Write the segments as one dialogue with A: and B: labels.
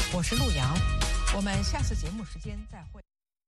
A: 我是陆阳，我们下次节目时间再会。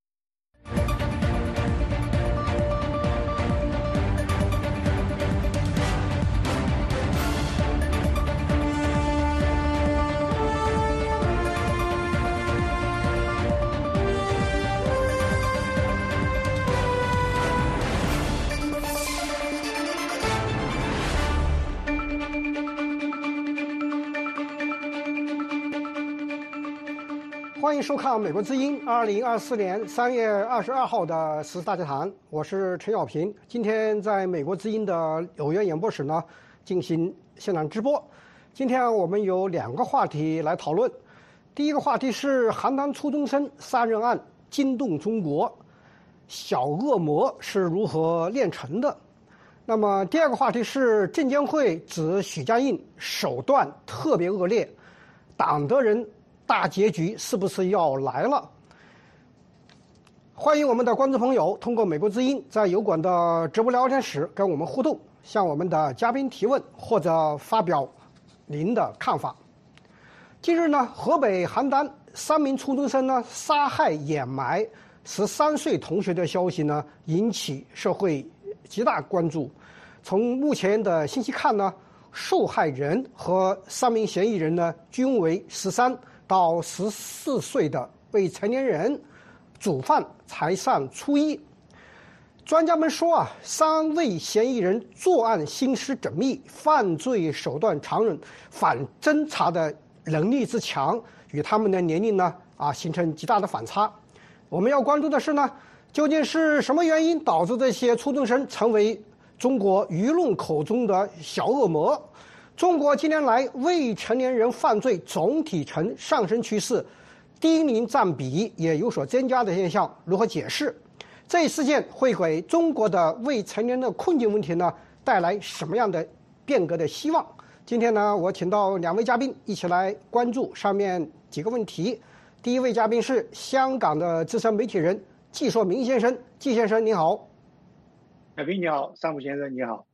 B: 欢迎收看《美国之音》2024年3月22号的时事大家谈，我是陈小平。今天在美国之音的纽约演播室呢进行现场直播。今天我们有2个话题来讨论。第一个话题是邯郸初中生杀人案惊动中国，小恶魔是如何炼成的？那么第二个话题是证监会指许家印手段特别恶劣，党的人大结局是不是要来了？欢迎我们的观众朋友通过美国之音在油管的直播聊天室跟我们互动，向我们的嘉宾提问或者发表您的看法。近日呢，河北邯郸3名初中生呢杀害掩埋13岁同学的消息呢引起社会极大关注。从目前的信息看呢，受害人和3名嫌疑人呢均为13到14岁的未成年人，主犯才上初一。专家们说3位嫌疑人作案心思缜密，犯罪手段残忍，反侦查的能力之强，与他们的年龄呢形成极大的反差。我们要关注的是呢，究竟是什么原因导致这些初中生成为中国舆论口中的小恶魔？中国近年来未成年人犯罪总体呈上升趋势，低龄占比也有所增加的现象，如何解释？这一事件会给中国的未成年的困境问题呢带来什么样的变革的希望？今天呢，我请到2位嘉宾一起来关注上面几个问题。第一位嘉宾是香港的资深媒体人季硕明先生，季先生你好。
C: 小平你好，桑普先生你好。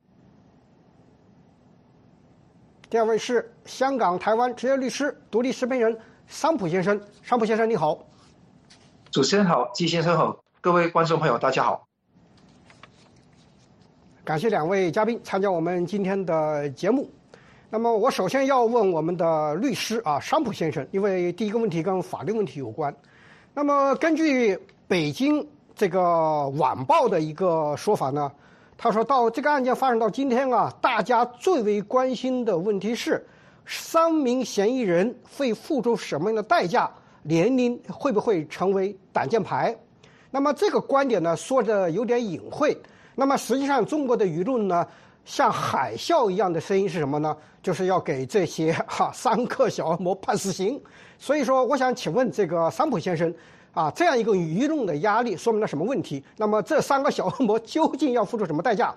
B: 第二位是香港台湾职业律师、独立时评人桑普先生，桑普先生你好。
D: 主持人好，季先生好，各位观众朋友大家好。
B: 感谢2位嘉宾参加我们今天的节目。那么我首先要问我们的律师桑普先生，因为第一个问题跟法律问题有关。那么根据北京这个晚报的一个说法呢，他说到这个案件发生到今天大家最为关心的问题是3名嫌疑人会付出什么样的代价，年龄会不会成为挡箭牌？那么这个观点呢说的有点隐晦。那么实际上中国的舆论呢，像海啸一样的声音是什么呢？就是要给这些3个小恶魔判死刑。所以说我想请问这个桑普先生这样一个舆论的压力说明了什么问题？那么这3个小恶魔究竟要付出什么代价？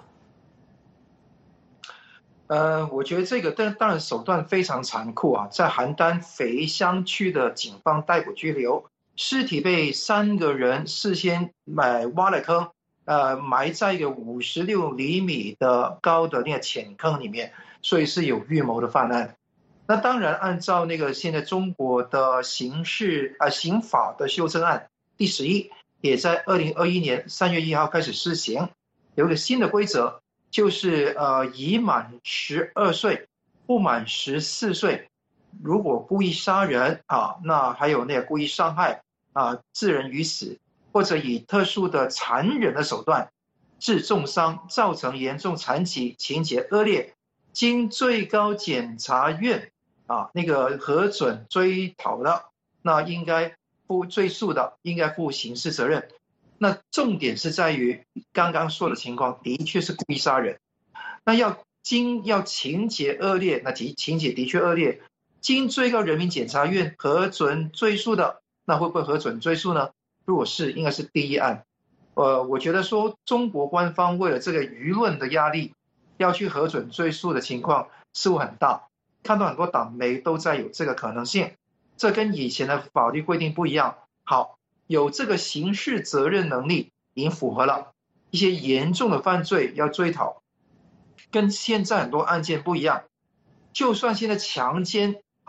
D: 我觉得这个当然手段非常残酷在邯郸肥乡区的警方逮捕拘留，尸体被3个人事先挖了坑，埋在一个56厘米的高的那个浅坑里面，所以是有预谋的犯案。那当然，按照那个现在中国的刑法的修正案第11，也在2021年3月1号开始施行，有一个新的规则，就是已满12岁不满14岁，如果故意杀人那还有那个故意伤害致人于死，或者以特殊的残忍的手段致重伤，造成严重残疾，情节恶劣，经最高检察院那个核准追讨的，那应该追诉的，应该负刑事责任。那重点是在于刚刚说的情况的确是故意杀人，那要情节恶劣，那情节的确恶劣，经最高人民检察院核准追诉的，那会不会核准追诉呢？如果是，应该是第一案。我觉得说中国官方为了这个舆论的压力，要去核准追诉的情况似乎很大，看到很多党媒都在有这个可能性，这跟以前的法律规定不一样。好，有这个刑事责任能力已经符合了，一些严重的犯罪要追讨，跟现在很多案件不一样。就算现在强奸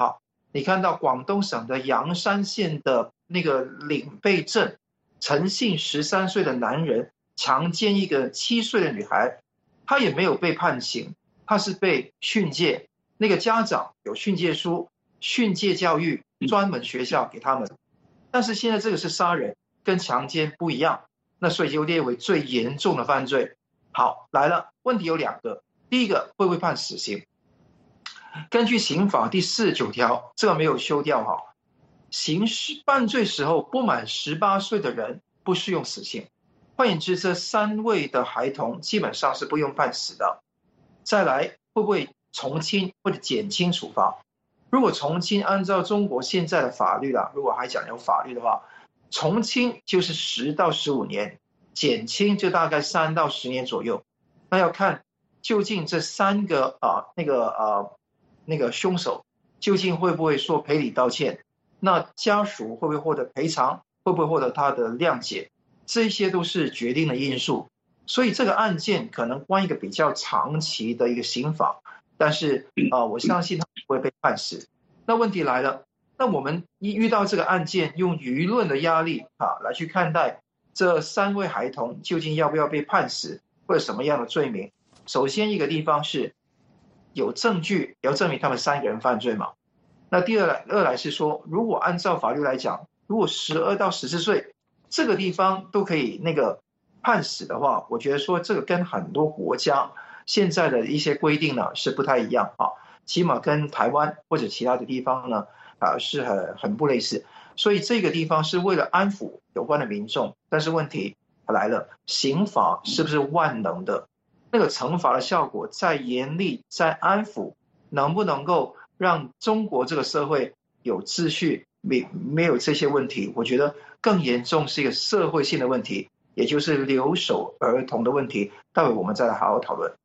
D: 你看到广东省的阳山县的那个岭背镇，陈姓13岁的男人强奸一个7岁的女孩，他也没有被判刑，他是被训诫，那个家长有训诫书，训诫教育专门学校给他们。但是现在这个是杀人，跟强奸不一样，那所以就列为最严重的犯罪。好，来了，问题有2个，第一个会不会判死刑？根据刑法第49条，这个没有修掉哈，刑事犯罪时候不满18岁的人不适用死刑。换言之，这3位的孩童基本上是不用判死的。再来，会不会从轻或者减轻处罚？如果从轻，按照中国现在的法律啦，如果还讲有法律的话，从轻就是10到15年，减轻就大概3到10年左右。那要看究竟这3个那个凶手究竟会不会说赔礼道歉，那家属会不会获得赔偿，会不会获得他的谅解，这些都是决定的因素。所以这个案件可能关一个比较长期的一个刑罚，但是我相信他不会被判死。那问题来了，那我们一遇到这个案件，用舆论的压力来去看待这3位孩童究竟要不要被判死，或者什么样的罪名。首先一个地方是有证据要证明他们3个人犯罪嘛。那第二来是说，如果按照法律来讲，如果12到14岁这个地方都可以那个判死的话，我觉得说这个跟很多国家现在的一些规定呢是不太一样啊，起码跟台湾或者其他的地方呢是很不类似。所以这个地方是为了安抚有关的民众，但是问题来了，刑法是不是万能的？那个惩罚的效果再严厉再安抚，能不能够让中国这个社会有秩序，没有这些问题？我觉得更严重是一个社会性的问题，也就是留守儿童的问题。待会我们再来好好讨论。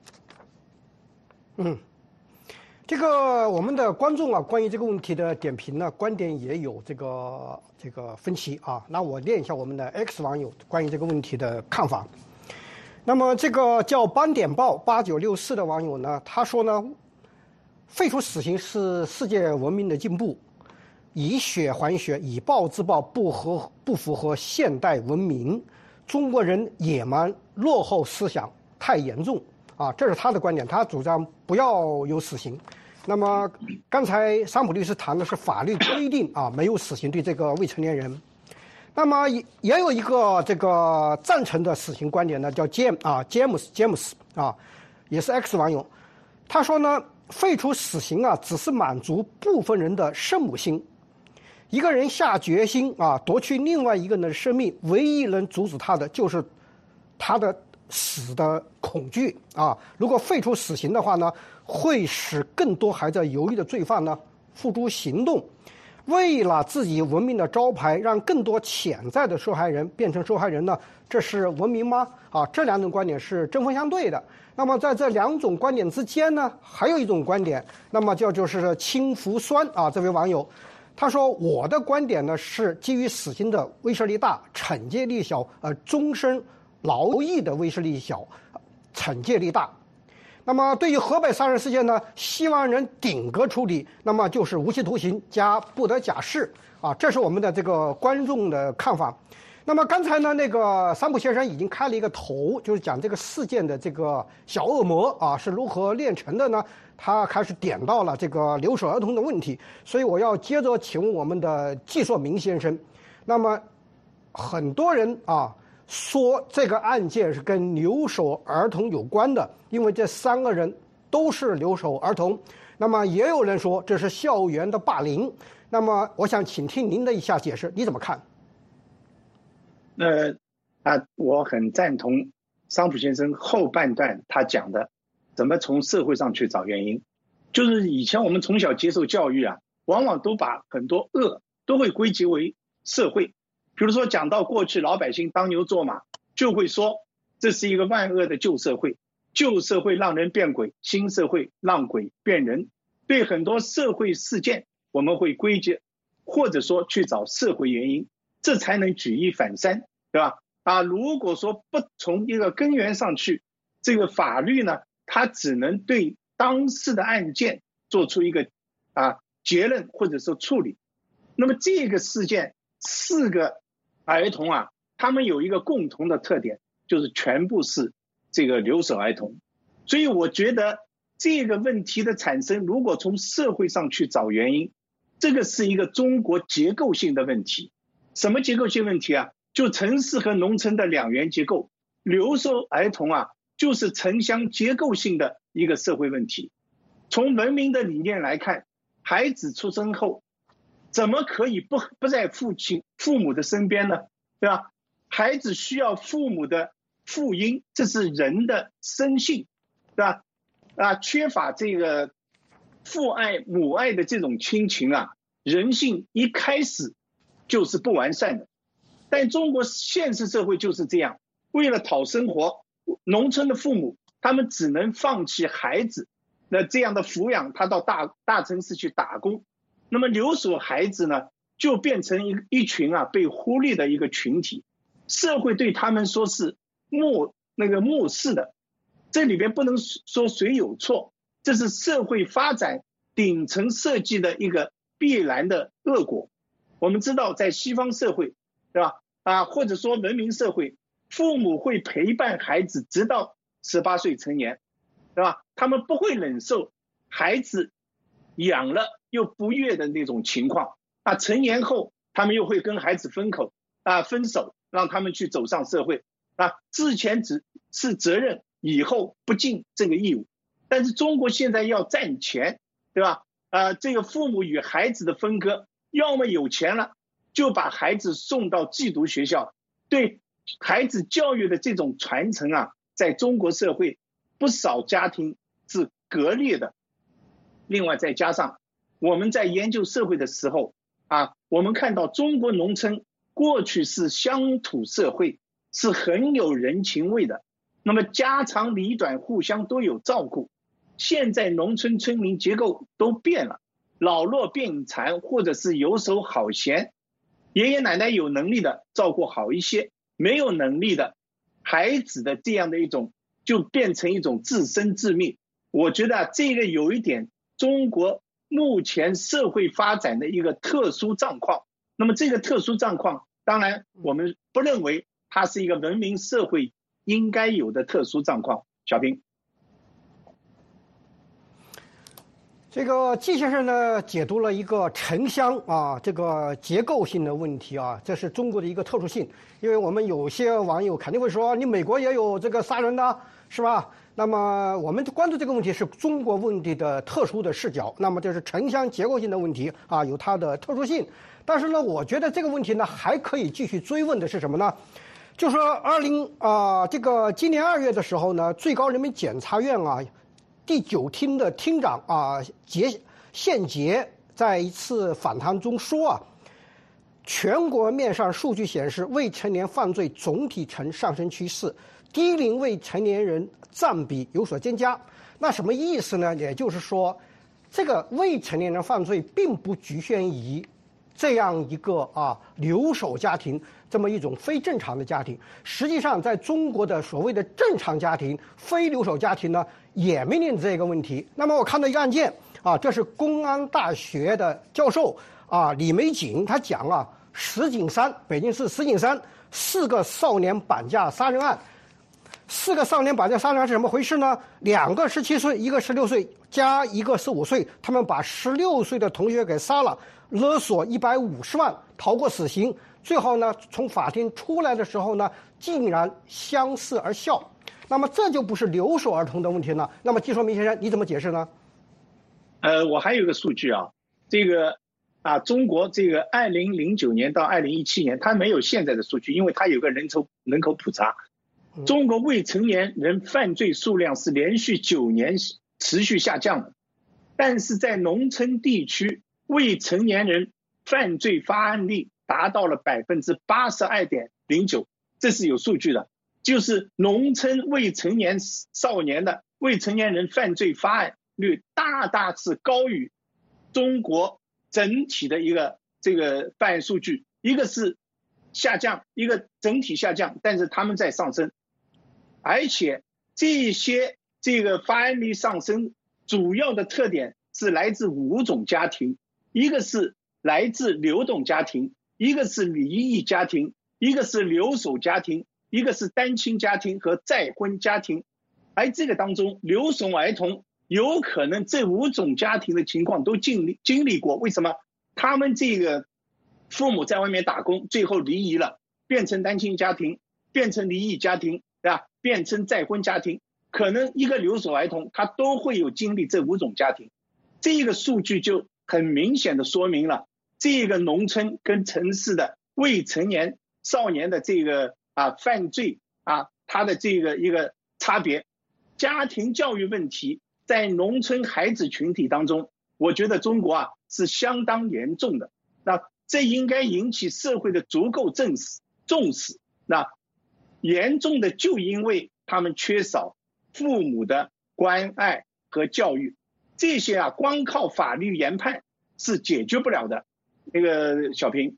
B: 这个我们的观众关于这个问题的点评呢，观点也有这个分歧啊。那我念一下我们的 X 网友关于这个问题的看法。那么这个叫斑点豹8964的网友呢，他说呢，废除死刑是世界文明的进步，以血还血，以暴制暴不符合现代文明，中国人野蛮落后思想太严重啊，这是他的观点，他主张不要有死刑。那么刚才桑普律师谈的是法律规定没有死刑对这个未成年人。那么也有一个这个赞成的死刑观点呢，叫詹姆斯也是 X 网友，他说呢，废除死刑只是满足部分人的圣母心。一个人下决心夺去另外一个人的生命，唯一能阻止他的就是他的死的恐惧如果废除死刑的话呢，会使更多还在犹豫的罪犯呢付诸行动，为了自己文明的招牌，让更多潜在的受害人变成受害人呢，这是文明吗？这2种观点是针锋相对的。那么在这2种观点之间呢，还有一种观点，那么就是氢氟酸这位网友他说，我的观点呢是基于死刑的威慑力大，惩戒力小，终身劳役的威慑力小，惩戒力大。那么对于河北杀人事件呢，希望人顶格处理，那么就是无期徒刑加不得假释这是我们的这个观众的看法。那么刚才呢，那个桑普先生已经开了一个头，就是讲这个事件的这个小恶魔是如何炼成的呢？他开始点到了这个留守儿童的问题，所以我要接着请问我们的季硕明先生。那么很多人说这个案件是跟留守儿童有关的，因为这3个人都是留守儿童。那么也有人说这是校园的霸凌。那么我想请听您的一下解释，你怎么看？
C: 我很赞同桑普先生后半段他讲的，怎么从社会上去找原因。就是以前我们从小接受教育往往都把很多恶都会归结为社会。比如说讲到过去老百姓当牛做马，就会说这是一个万恶的旧社会，旧社会让人变鬼，新社会让鬼变人。对很多社会事件我们会归结，或者说去找社会原因，这才能举一反三，对吧？如果说不从一个根源上去，这个法律呢，它只能对当事的案件做出一个结论或者说处理。那么这个事件4个儿童啊，他们有一个共同的特点，就是全部是这个留守儿童。所以我觉得这个问题的产生，如果从社会上去找原因，这个是一个中国结构性的问题。什么结构性问题啊？就城市和农村的2元结构，留守儿童啊，就是城乡结构性的一个社会问题。从文明的理念来看，孩子出生后怎么可以不在父母的身边呢？对吧？孩子需要父母的父婴，这是人的生性，对吧？缺乏这个父爱母爱的这种亲情啊，人性一开始就是不完善的。但中国现实社会就是这样，为了讨生活，农村的父母他们只能放弃孩子那这样的抚养，他到大城市去打工。那么留守孩子呢，就变成一群啊被忽略的一个群体，社会对他们说是漠视的。这里边不能说谁有错，这是社会发展顶层设计的一个必然的恶果。我们知道在西方社会，对吧？或者说文明社会，父母会陪伴孩子直到18岁成年，对吧？他们不会忍受孩子养了又不悦的那种情况。成年后他们又会跟孩子分手，让他们去走上社会。之前只是责任，以后不尽这个义务。但是中国现在要占钱，对吧？这个父母与孩子的分割，要么有钱了就把孩子送到寄读学校，对孩子教育的这种传承啊，在中国社会不少家庭是割裂的。另外再加上我们在研究社会的时候我们看到中国农村过去是乡土社会，是很有人情味的，那么家长里短互相都有照顾。现在农村村民结构都变了，老弱病残或者是游手好闲，爷爷奶奶有能力的照顾好一些，没有能力的孩子的这样的一种就变成一种自生自灭。我觉得这个有一点中国目前社会发展的一个特殊状况。那么这个特殊状况，当然我们不认为它是一个文明社会应该有的特殊状况。小平。
B: 这个季先生呢解读了一个城乡这个结构性的问题这是中国的一个特殊性。因为我们有些网友肯定会说，你美国也有这个杀人的，是吧？那么我们关注这个问题是中国问题的特殊的视角，那么就是城乡结构性的问题有它的特殊性。但是呢，我觉得这个问题呢还可以继续追问的是什么呢？就是说这个今年2月的时候呢，最高人民检察院第9厅的厅长宪杰在一次访谈中说全国面上数据显示，未成年犯罪总体呈上升趋势，低龄未成年人占比有所增加。那什么意思呢？也就是说，这个未成年人犯罪并不局限于这样一个留守家庭这么一种非正常的家庭。实际上，在中国的所谓的正常家庭、非留守家庭呢，也面临这个问题。那么我看到一个案件这是公安大学的教授李玫瑾，他讲石景山，北京市石景山4个少年绑架杀人案。4个少年绑架杀人案是怎么回事呢？2个17岁，一个16岁，加一个15岁，他们把16岁的同学给杀了，勒索150万，逃过死刑。最后呢，从法庭出来的时候呢，竟然相视而笑。那么这就不是留守儿童的问题了。那么季硕明先生，你怎么解释呢？
C: 我还有一个数据这个中国这个2009年到2017年，它没有现在的数据，因为它有个人口普查。中国未成年人犯罪数量是连续9年持续下降的，但是在农村地区，未成年人犯罪发案率达到了82.09%，这是有数据的。就是农村未成年少年的未成年人犯罪发案率大是高于中国整体的一个这个犯案数据，一个是下降，一个整体下降，但是他们在上升。而且这个发案率上升主要的特点是来自5种家庭， 一个是来自流动家庭，一个是离异家庭，一个是留守家庭，一个是单亲家庭和再婚家庭。而这个当中，留守儿童有可能这5种家庭的情况都经历过。为什么？他们这个父母在外面打工，最后离异了，变成单亲家庭，变成离异家庭，对吧？变成再婚家庭，可能一个留守儿童他都会有经历这5种家庭。这个数据就很明显的说明了这个农村跟城市的未成年少年的这个犯罪他的这个一个差别。家庭教育问题在农村孩子群体当中，我觉得中国是相当严重的。那这应该引起社会的足够重视。那严重的就因为他们缺少父母的关爱和教育，这些光靠法律研判是解决不了的。那个小平，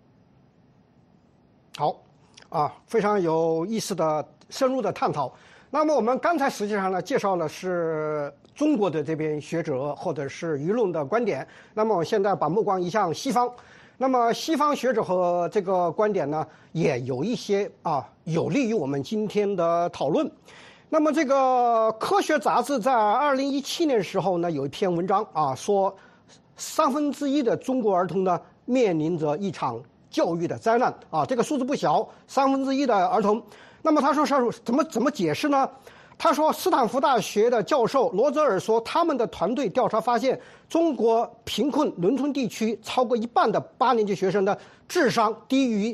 B: 好非常有意思的深入的探讨。那么我们刚才实际上呢介绍了是中国的这边学者或者是舆论的观点，那么我现在把目光移向西方。那么西方学者和这个观点呢也有一些有利于我们今天的讨论。那么这个科学杂志在2017年时候呢有一篇文章说1/3的中国儿童呢面临着一场教育的灾难这个数字不小，1/3的儿童。那么他说是怎么解释呢？他说斯坦福大学的教授罗泽尔说，他们的团队调查发现，中国贫困农村地区超过一半的8年级学生的智商低于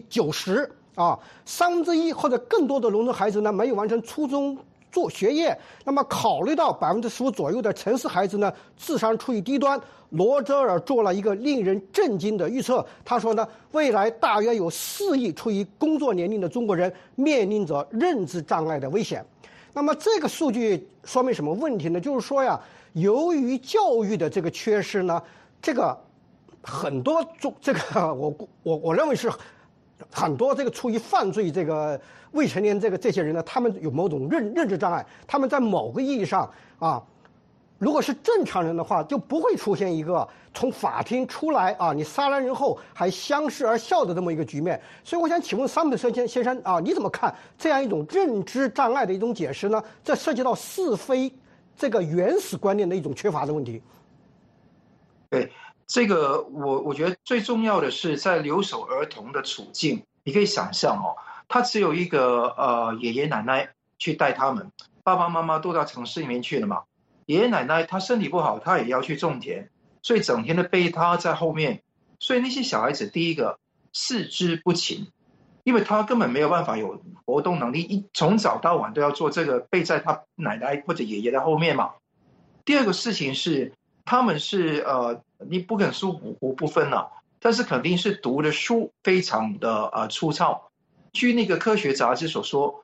B: 90，1/3或者更多的农村孩子呢没有完成初中做学业。那么考虑到15%左右的城市孩子呢智商处于低端，罗泽尔做了一个令人震惊的预测。他说呢，未来大约有4亿处于工作年龄的中国人面临着认知障碍的危险。那么这个数据说明什么问题呢？就是说由于教育的这个缺失呢，这个很多我认为是很多这个处于犯罪这个未成年这些人呢，他们有某种认知障碍，他们在某个意义上如果是正常人的话，就不会出现一个从法庭出来你杀了人后还相视而笑的这么一个局面。所以我想请问桑普森先生你怎么看这样一种认知障碍的一种解释呢？这涉及到是非这个原始观念的一种缺乏的问题。
D: 对，这个我觉得最重要的是在留守儿童的处境，你可以想象他只有一个爷爷奶奶去带他们，爸爸妈妈都到城市里面去了嘛。爷爷奶奶他身体不好，他也要去种田，所以整天的背他在后面，所以那些小孩子第一个四肢不勤，因为他根本没有办法有活动能力，从早到晚都要做这个背在他奶奶或者爷爷的后面嘛。第二个事情是他们是你不肯说五湖不分了，但是肯定是读的书非常的粗糙。据那个科学杂志所说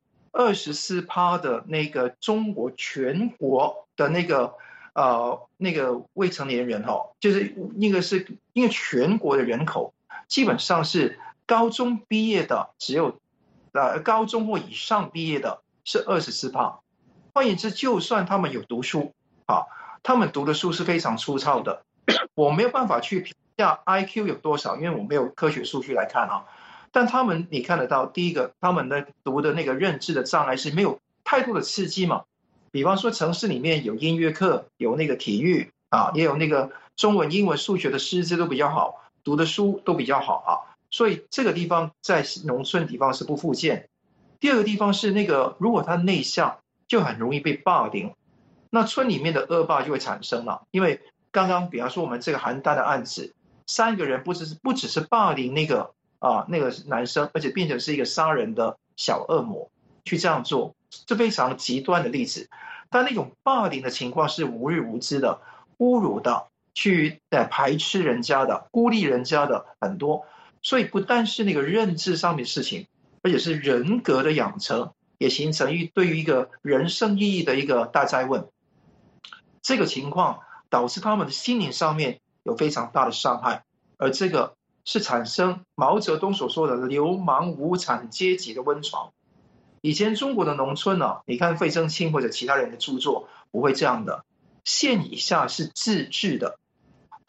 D: ，24%的那个中国全国的那个未成年人就是那个是因为全国的人口基本上是高中毕业的只有高中或以上毕业的是24%。换言之，就算他们有读书他们读的书是非常粗糙的。我没有办法去评价 IQ 有多少，因为我没有科学数据来看但他们你看得到，第一个他们的读的那个认知的障碍是没有太多的刺激嘛。比方说城市里面有音乐课，有那个体育也有那个中文英文数学的师资都比较好，读的书都比较好所以这个地方在农村地方是不复见。第二个地方是那个如果他内向就很容易被霸凌，那村里面的恶霸就会产生了。因为刚刚比方说我们这个邯郸的案子，3个人不只是霸凌那个男生，而且变成是一个杀人的小恶魔去这样做，这非常极端的例子。但那种霸凌的情况是无日无之的，侮辱的，去排斥人家的，孤立人家的很多。所以不但是那个认知上面的事情，而且是人格的养成，也形成对于一个人生意义的一个大哉问。这个情况导致他们的心灵上面有非常大的伤害，而这个是产生毛泽东所说的流氓无产阶级的温床。以前中国的农村你看费正清或者其他人的著作不会这样的，县以下是自治的，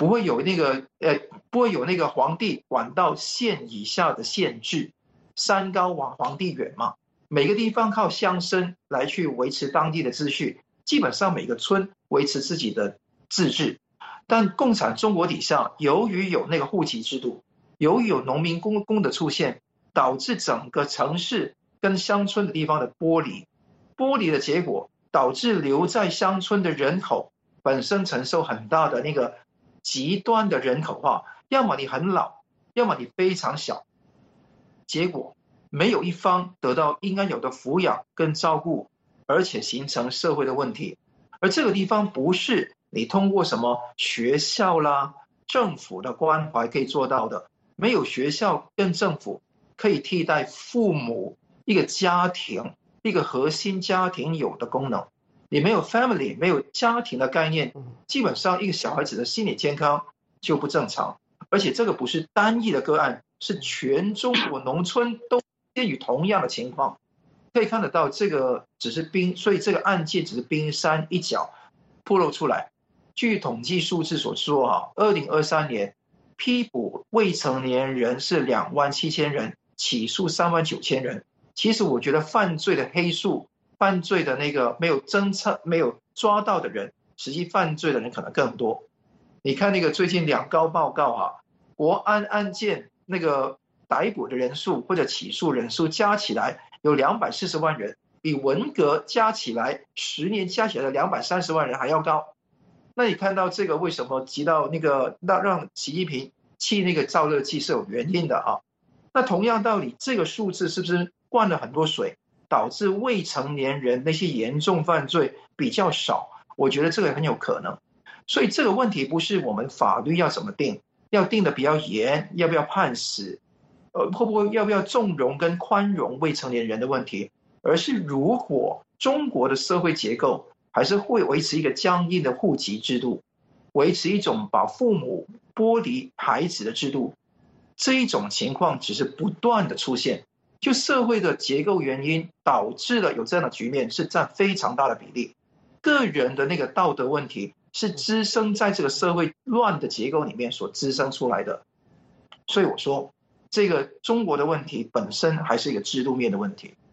D: 不会有那个皇帝管到县以下的县制，山高皇帝远嘛，每个地方靠乡绅来去维持当地的秩序，基本上每个村维持自己的自治。但共产中国底下，由于有那个户籍制度，由于有农民工的出现，导致整个城市跟乡村的地方的剥离的结果，导致留在乡村的人口本身承受很大的那个极端的人口化，要么你很老，要么你非常小，结果没有一方得到应该有的抚养跟照顾，而且形成社会的问题。而这个地方不是你通过什么学校啦、政府的关怀可以做到的，没有学校跟政府可以替代父母一个家庭、一个核心家庭有的功能。你没有 family， 没有家庭的概念，基本上一个小孩子的心理健康就不正常。而且这个不是单一的个案，是全中国农村都陷于同样的情况。可以看得到，这个所以这个案件只是冰山一角暴露出来。据统计数字所说2023年批捕未成年人是27000人，起诉39000人。其实我觉得犯罪的黑数，犯罪的那个没有侦测、没有抓到的人，实际犯罪的人可能更多。你看那个最近两高报告国安案件那个逮捕的人数或者起诉人数加起来有240万人，比文革加起来10年加起来的230万人还要高。那你看到这个为什么急到那个让习近平气那个赵乐际是有原因的那同样道理，这个数字是不是灌了很多水，导致未成年人那些严重犯罪比较少？我觉得这个很有可能。所以这个问题不是我们法律要怎么定，要定的比较严，要不要判死，要不要纵容跟宽容未成年人的问题，而是如果中国的社会结构还是会维持一个僵硬的户籍制度，维持一种把父母剥离孩子的制度，这一种情况只是不断的出现，就社会的结构原因导致了有这样的局面，是占非常大的比例。个人的那个道德问题是滋生在这个社会乱的结构里面所滋生出来的。所以我说这个中国的问题本身还是一个制度面的问题。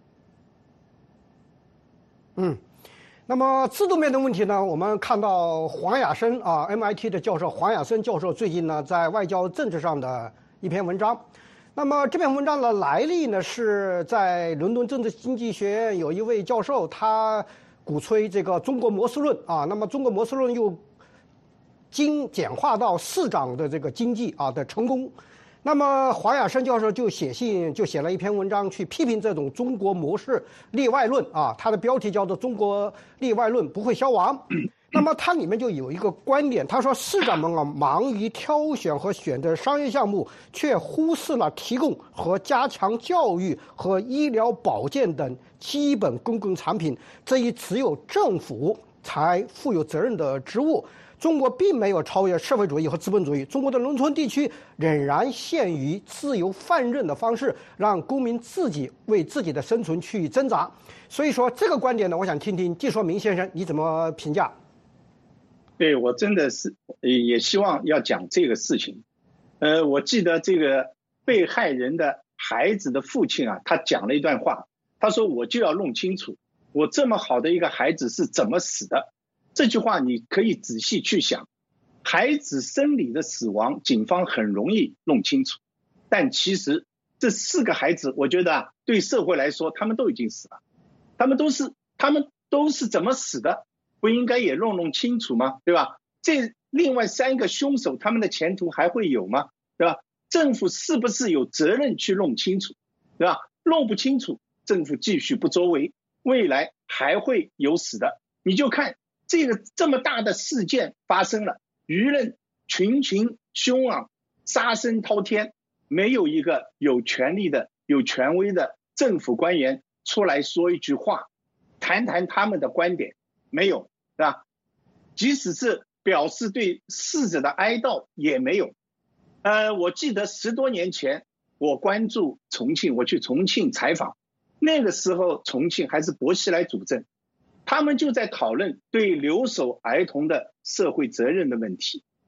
B: 那么制度面的问题呢，我们看到黄雅生MIT 的教授黄雅生教授最近呢在外交政治上的一篇文章。那么这篇文章的来历呢，是在伦敦政治经济学院有一位教授，他鼓吹这个中国模式论那么中国模式论又简化到市长的这个经济的成功。那么黄雅生教授就写了一篇文章去批评这种中国模式例外论他的标题叫做《中国例外论不会消亡》。那么它里面就有一个观点，他说市长们忙于挑选和选择商业项目，却忽视了提供和加强教育和医疗保健等基本公共产品这一只有政府才负有责任的职务。中国并没有超越社会主义和资本主义，中国的农村地区仍然限于自由放任的方式，让公民自己为自己的生存去挣扎。所以说这个观点呢，我想听听季说明先生你怎么评价。
C: 对，我真的是也希望要讲这个事情。我记得这个被害人的孩子的父亲他讲了一段话，他说我就要弄清楚我这么好的一个孩子是怎么死的。这句话你可以仔细去想，孩子生理的死亡警方很容易弄清楚，但其实这4个孩子我觉得对社会来说他们都已经死了，他们都是怎么死的，不应该也弄清楚吗？对吧？这另外3个凶手他们的前途还会有吗？对吧？政府是不是有责任去弄清楚？对吧？弄不清楚，政府继续不作为，未来还会有死的。你就看这么大的事件发生了，舆论群凶昂，杀声滔天，没有一个有权力的有权威的政府官员出来说一句话，谈谈他们的观点，没有，是吧？即使是表示对逝者的哀悼也没有。我记得10多年前我关注重庆，我去重庆采访，那个时候重庆还是薄熙来主政，他们就在讨论对留守儿童的社会责任的问题。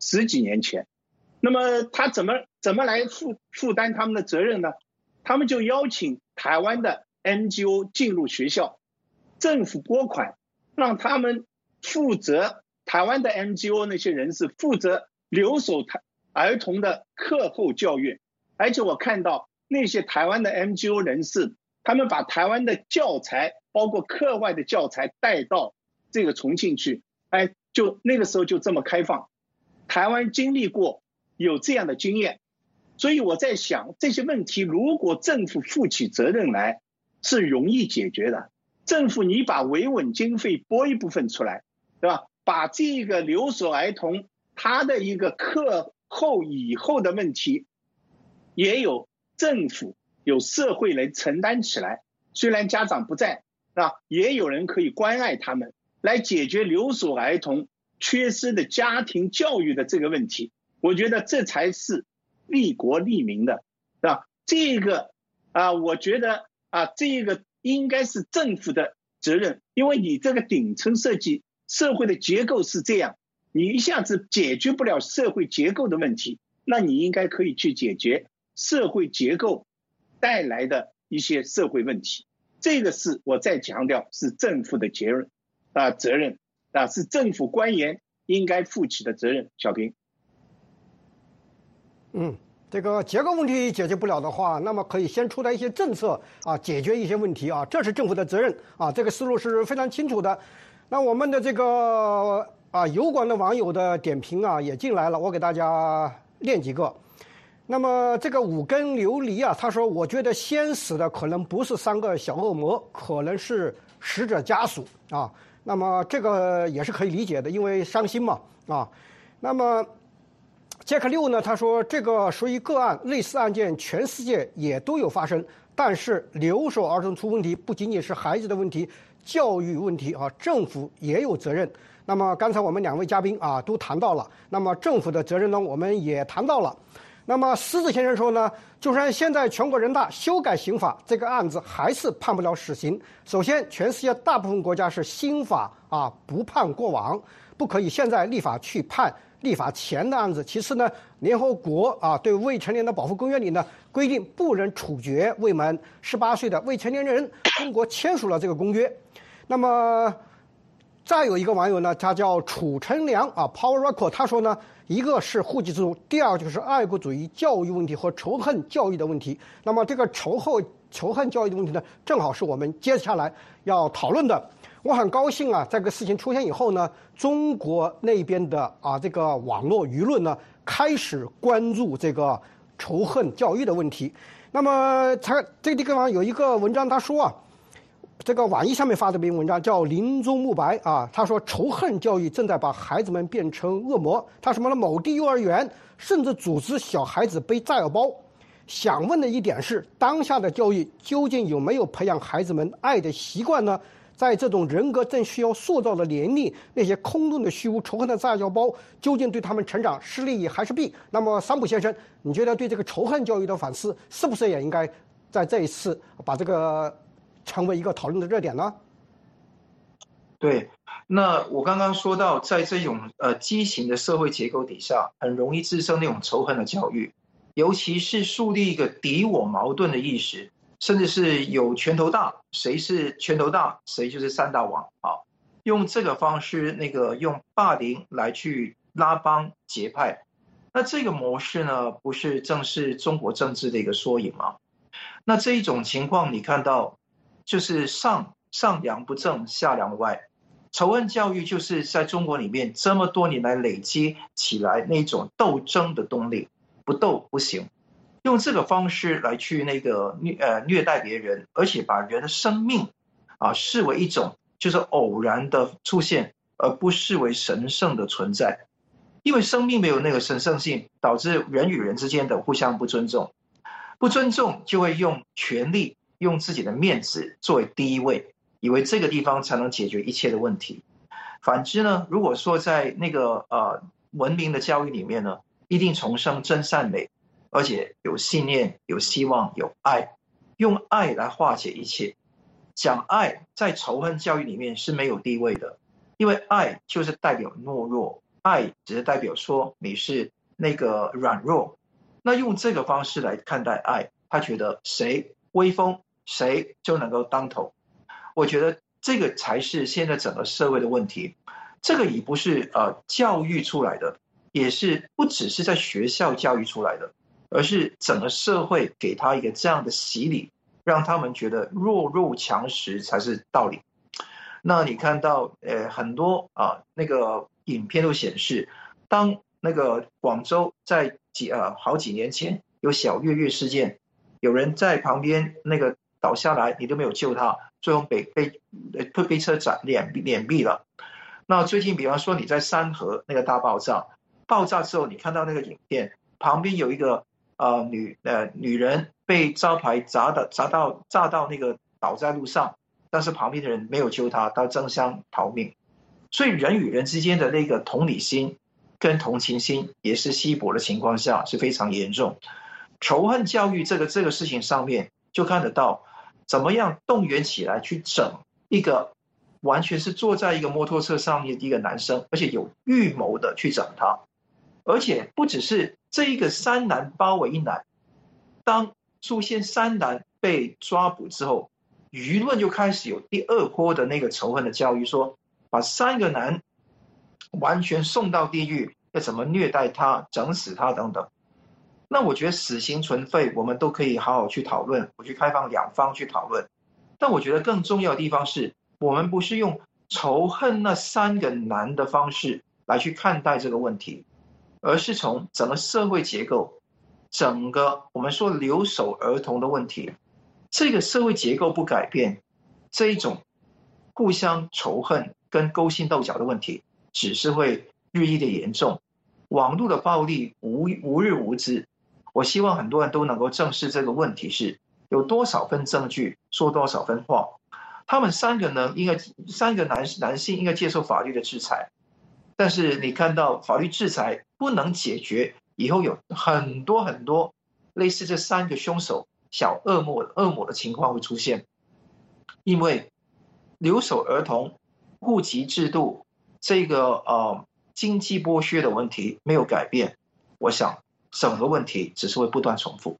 C: 10几年前。那么他怎么来负担他们的责任呢？他们就邀请台湾的 NGO 进入学校，政府拨款让他们负责，台湾的 NGO 那些人士负责留守儿童的课后教育。而且我看到那些台湾的 NGO 人士，他们把台湾的教材包括课外的教材带到这个重庆去，就那个时候就这么开放。台湾经历过有这样的经验，所以我在想，这些问题如果政府负起责任来是容易解决的。政府你把维稳经费拨一部分出来，对吧？把这个留守儿童他的一个课后以后的问题也有政府有社会来承担起来，虽然家长不在，也有人可以关爱他们，来解决留守儿童缺失的家庭教育的这个问题。我觉得这才是利国利民的，是吧？这个我觉得这个应该是政府的责任，因为你这个顶层设计社会的结构是这样，你一下子解决不了社会结构的问题，那你应该可以去解决社会结构带来的一些社会问题。这个是我再强调是政府的责任是政府官员应该负起的责任。小平。
B: 这个结构问题解决不了的话，那么可以先出台一些政策解决一些问题这是政府的责任这个思路是非常清楚的。那我们的这个油管的网友的点评也进来了，我给大家念几个。那么这个五根琉璃他说，我觉得先死的可能不是3个小恶魔，可能是死者家属那么这个也是可以理解的，因为伤心嘛那么杰克6呢，他说这个属于个案，类似案件全世界也都有发生，但是留守儿童出问题不仅仅是孩子的问题，教育问题政府也有责任。那么刚才我们2位嘉宾都谈到了，那么政府的责任呢，我们也谈到了。那么狮子先生说呢，就算现在全国人大修改刑法，这个案子还是判不了死刑。首先，全世界大部分国家是新法不判过往，不可以现在立法去判立法前的案子。其次呢，联合国对未成年的保护公约里呢规定不能处决未满18岁的未成年人，中国签署了这个公约。那么再有一个网友呢，他叫楚成良Power Record， 他说呢，一个是户籍制度，第二就是爱国主义教育问题和仇恨教育的问题。那么这个仇恨教育的问题呢，正好是我们接下来要讨论的。我很高兴这个事情出现以后呢，中国那边的这个网络舆论呢开始关注这个仇恨教育的问题。那么这个地方有一个文章，他说这个网易上面发的一篇文章叫林中木白他说仇恨教育正在把孩子们变成恶魔。他什么呢？某地幼儿园甚至组织小孩子背炸药包。想问的一点是，当下的教育究竟有没有培养孩子们爱的习惯呢？在这种人格正需要塑造的年龄，那些空洞的虚无仇恨的炸药包究竟对他们成长是利还是弊？那么桑普先生，你觉得对这个仇恨教育的反思是不是也应该在这一次把这个成为一个讨论的热点呢？
D: 对，那我刚刚说到，在这种畸形的社会结构底下，很容易滋生那种仇恨的教育，尤其是树立一个敌我矛盾的意识，甚至是有拳头大，谁是拳头大，谁就是3大王用这个方式用霸凌来去拉帮结派。那这个模式呢，不是正是中国政治的一个缩影吗？那这一种情况你看到就是上梁不正下梁歪，仇恨教育就是在中国里面这么多年来累积起来那种斗争的动力，不斗不行，用这个方式来去虐待别人，而且把人的生命视为一种就是偶然的出现，而不视为神圣的存在。因为生命没有那个神圣性，导致人与人之间的互相不尊重，不尊重就会用权力用自己的面子作为第一位，以为这个地方才能解决一切的问题。反之呢，如果说在文明的教育里面呢，一定崇尚真善美，而且有信念、有希望、有爱，用爱来化解一切。讲爱在仇恨教育里面是没有地位的，因为爱就是代表懦弱， 爱只是代表说你是那个软弱，那用这个方式来看待爱，他觉得谁威风谁就能够当头。我觉得这个才是现在整个社会的问题，这个也不是教育出来的，也是不只是在学校教育出来的，而是整个社会给他一个这样的洗礼，让他们觉得弱肉强食才是道理。那你看到很多那个影片都显示，当那个广州在好几年前有小月月事件，有人在旁边那个倒下来，你都没有救他，最后被车碾毙了。那最近比方说你在山河那个大爆炸之后，你看到那个影片旁边有一个女人被招牌炸到那个倒在路上，但是旁边的人没有救她，她争相逃命。所以人与人之间的那个同理心跟同情心也是稀薄的情况下是非常严重。仇恨教育这个事情上面就看得到怎么样动员起来去整一个完全是坐在一个摩托车上面的一个男生，而且有预谋的去整他。而且不只是这一个三男包围一男，当出现三男被抓捕之后，舆论就开始有第二波的那个仇恨的教育，说把三个男完全送到地狱，要怎么虐待他整死他等等。那我觉得死刑存废我们都可以好好去讨论，我去开放两方去讨论。但我觉得更重要的地方是，我们不是用仇恨那三个男的方式来去看待这个问题，而是从整个社会结构，整个我们说留守儿童的问题，这个社会结构不改变，这一种互相仇恨跟勾心斗角的问题只是会日益的严重。网络的暴力无日无之，我希望很多人都能够正视这个问题，是有多少分证据说多少分话。他们三个男性应该接受法律的制裁，但是你看到法律制裁不能解决，以后有很多类似这三个凶手小恶魔的情况会出现。因为留守儿童户籍制度这个经济剥削的问题没有改变，我想整个问题只是会不断重复。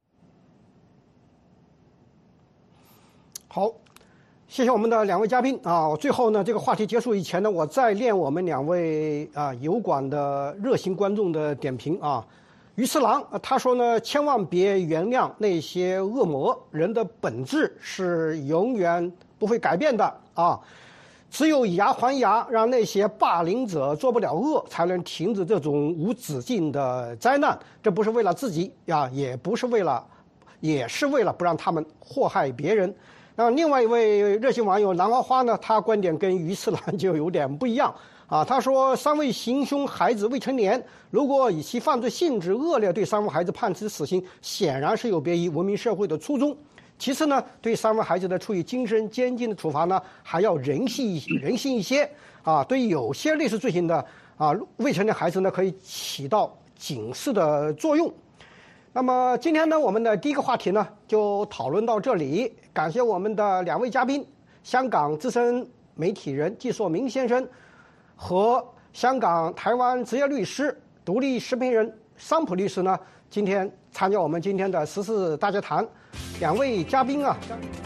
B: 好，谢谢我们的两位嘉宾啊！最后呢，这个话题结束以前呢，我再念我们两位油管的热心观众的点评啊。于次郎他说呢，千万别原谅那些恶魔，人的本质是永远不会改变的啊！只有以牙还牙，让那些霸凌者做不了恶，才能停止这种无止境的灾难。这不是为了自己呀，也是为了不让他们祸害别人。那另外一位热心网友兰花花呢，他观点跟于次郎就有点不一样啊。他说，三位行凶孩子未成年，如果以其犯罪性质恶劣对三位孩子判处死刑，显然是有别于文明社会的初衷。其次呢，对三位孩子的处以精神监禁的处罚呢，还要人性一些啊。对于有些类似罪行的未成年孩子呢，可以起到警示的作用。那么今天呢，我们的第一个话题呢就讨论到这里。感谢我们的两位嘉宾，香港资深媒体人纪硕明先生和香港台湾职业律师、独立时评人桑普律师呢，今天参加我们今天的时事大家谈。两位嘉宾啊，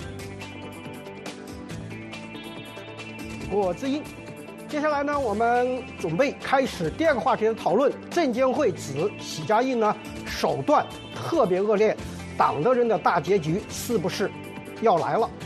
B: 我知音。接下来呢，我们准备开始第二个话题的讨论。证监会指许家印呢手段特别恶劣，党的人的大结局是不是要来了？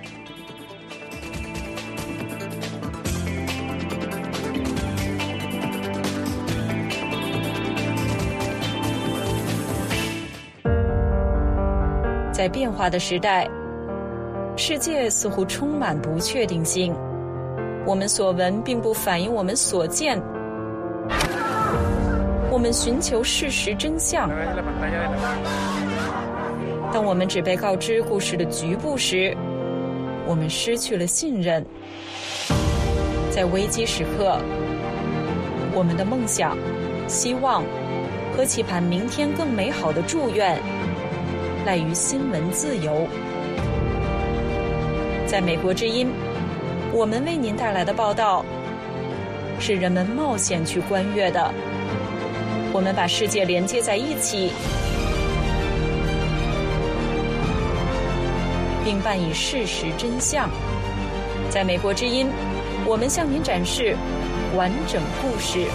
E: 在变化的时代，世界似乎充满不确定性。我们所闻并不反映我们所见。我们寻求事实真相。当我们只被告知故事的局部时，我们失去了信任。在危机时刻，我们的梦想、希望和期盼明天更美好的祝愿赖于新闻自由。在美国之音，我们为您带来的报道是人们冒险去观阅的。我们把世界连接在一起，并伴以事实真相。在美国之音，我们向您展示完整故事。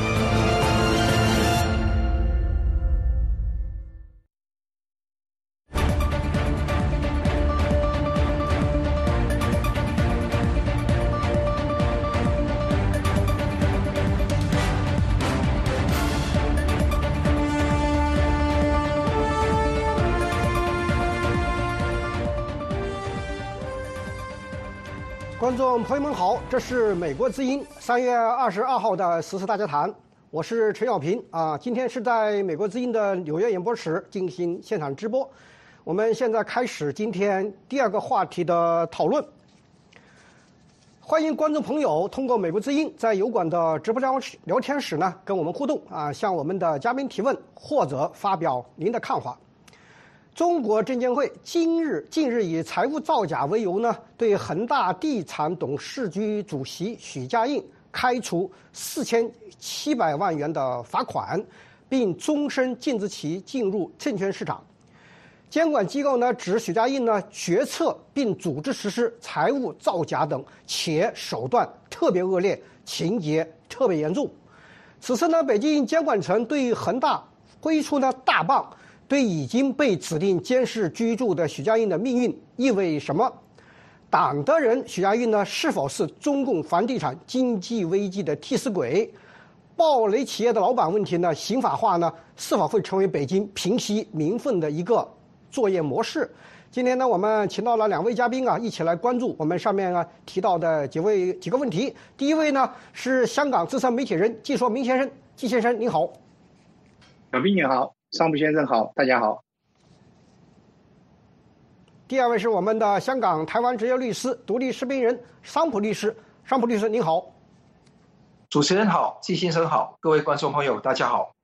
B: 观众朋友们好，这是美国之音3月22号的时事大家谈，我是陈小平啊。今天是在美国之音的纽约演播室进行现场直播。我们现在开始今天第二个话题的讨论。欢迎观众朋友通过美国之音在油管的直播聊天室呢跟我们互动啊，向我们的嘉宾提问或者发表您的看法。中国证监会近日以财务造假为由呢，对恒大地产董事局主席许家印开除4700万元的罚款，并终身禁止其进入证券市场。监管机构呢指许家印呢决策并组织实施财务造假等，且手段特别恶劣，情节特别严重。此次呢，北京监管层对恒大挥出呢大棒。对已经被指定监视居住的许家印的命运意味什么？党的人许家印呢，是否是中共房地产经济危机的替死鬼？暴雷企业的老板问题呢，刑法化呢，是否会成为北京平息民愤的一个作业模式？今天呢，我们请到了2位嘉宾啊，一起来关注我们上面啊提到的几个问题。第一位呢是香港资深媒体人季硕明先生，季先生您好。
C: 小平你好。桑普先生好，大家好。
B: 第二位是我们的香港台湾职业律师、独立视频人桑普律师，桑普律师您好。
D: 主持人好，季先生好，各位观众朋友大家好。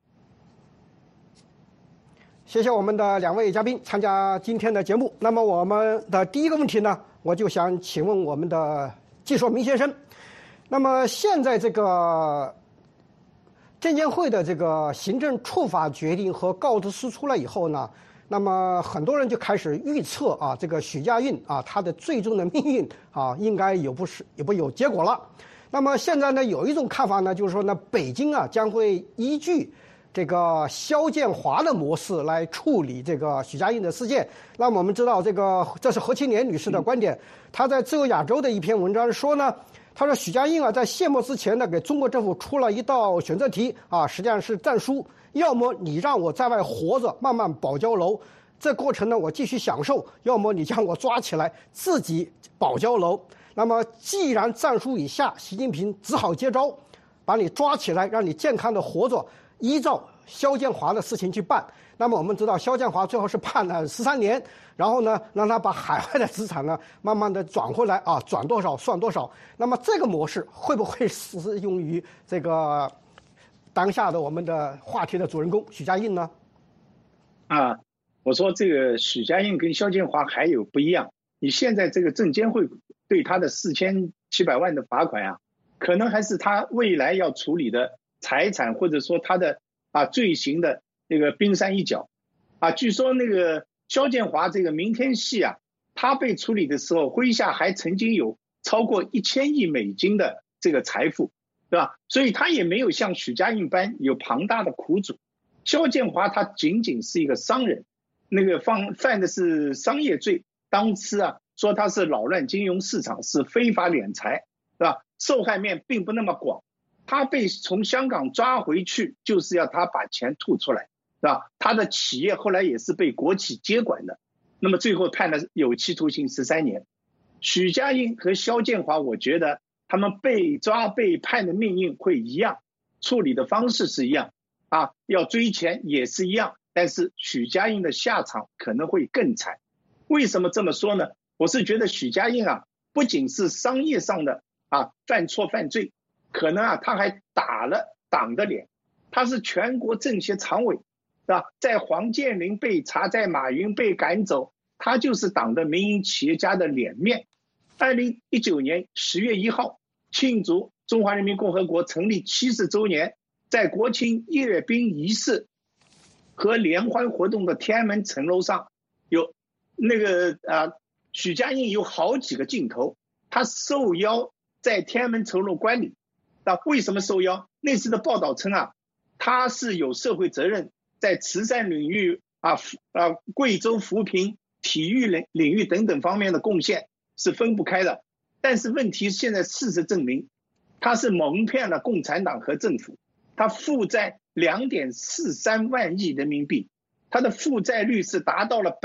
B: 谢谢我们的2位嘉宾参加今天的节目。那么我们的第一个问题呢，我就想请问我们的季硕明先生，那么现在这个证监会的这个行政处罚决定和告知书出来以后呢，那么很多人就开始预测啊，这个许家印啊，他的最终的命运啊，应该有结果了。那么现在呢，有一种看法呢，就是说呢，北京啊将会依据这个肖建华的模式来处理这个许家印的事件。那么我们知道，这是何庆莲女士的观点，她在自由亚洲的一篇文章说呢。他说许家印啊，在谢幕之前呢，给中国政府出了一道选择题啊，实际上是战书，要么你让我在外活着慢慢保交楼，这过程呢我继续享受，要么你将我抓起来自己保交楼。那么既然战书已下，习近平只好接招，把你抓起来，让你健康的活着，依照肖建华的事情去办。那么我们知道肖建华最后是判了13年，然后呢让他把海外的资产呢慢慢的转回来啊，转多少算多少。那么这个模式会不会适用于这个当下的我们的话题的主人公许家印呢？
C: 啊，我说这个许家印跟肖建华还有不一样。你现在这个证监会对他的4700万的罚款啊，可能还是他未来要处理的财产，或者说他的罪行的这个冰山一角啊。据说那个肖建华这个明天系啊，他被处理的时候，麾下还曾经有超过1000亿美金的这个财富，对吧？所以他也没有像许家印般有庞大的苦主。肖建华他仅仅是一个商人，那个犯的是商业罪，当时啊说他是扰乱金融市场，是非法敛财，对吧？受害面并不那么广。他被从香港抓回去，就是要他把钱吐出来，是吧？他的企业后来也是被国企接管的，那么最后判了有期徒刑13年。许家印和肖建华，我觉得他们被抓被判的命运会一样，处理的方式是一样啊，要追钱也是一样，但是许家印的下场可能会更惨。为什么这么说呢？我是觉得许家印啊，不仅是商业上的犯错犯罪，可能他还打了党的脸。他是全国政协常委，是吧？在黄建林被查，在马云被赶走，他就是党的民营企业家的脸面。2019年10月1号庆祝中华人民共和国成立70周年，在国庆阅兵仪式和联欢活动的天安门城楼上，有那个许家印有好几个镜头，他受邀在天安门城楼观礼。那为什么受邀？那次的报道称他是有社会责任，在慈善领域贵州扶贫、体育领域等等方面的贡献是分不开的。但是问题现在事实证明，他是蒙骗了共产党和政府。他负债2.43万亿人民币，他的负债率是达到了